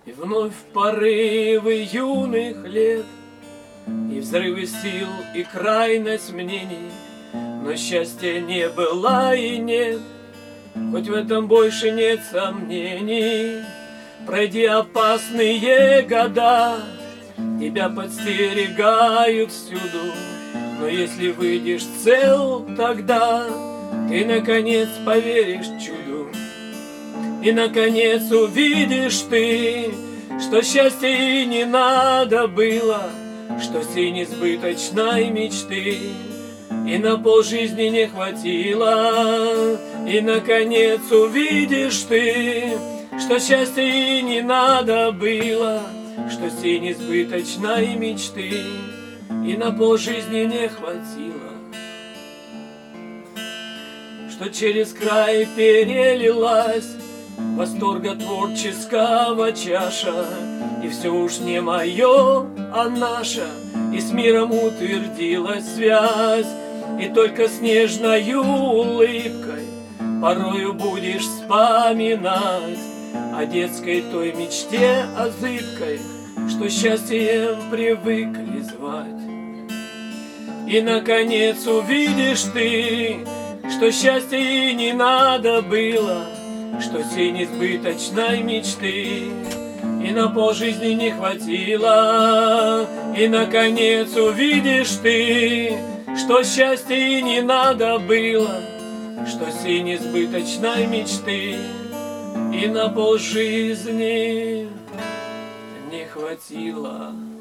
И вновь порывы юных лет, и взрывы сил, и крайность мнений, но счастья не было и нет, хоть в этом больше нет сомнений. Пройди опасные года, тебя подстерегают всюду, но если выйдешь цел, тогда ты наконец поверишь чуду. И наконец увидишь ты, что счастья и не надо было, что сей несбыточной мечты и на полжизни не хватило. И наконец увидишь ты, что счастья и не надо было, что сей несбыточной мечты и на полжизни не хватило. Что через край перелилась восторга творческого чаша, и все уж не мое, а наше, и с миром утвердилась связь. И только с нежною улыбкой порою будешь вспоминать о детской той мечте, о зыбкой, что счастьем привыкли звать. И наконец увидишь ты, что счастья и не надо было, что сей несбыточной мечты и на полжизни не хватило. И наконец увидишь ты, что счастья и не надо было, что сей несбыточной мечты и на полжизни не хватило.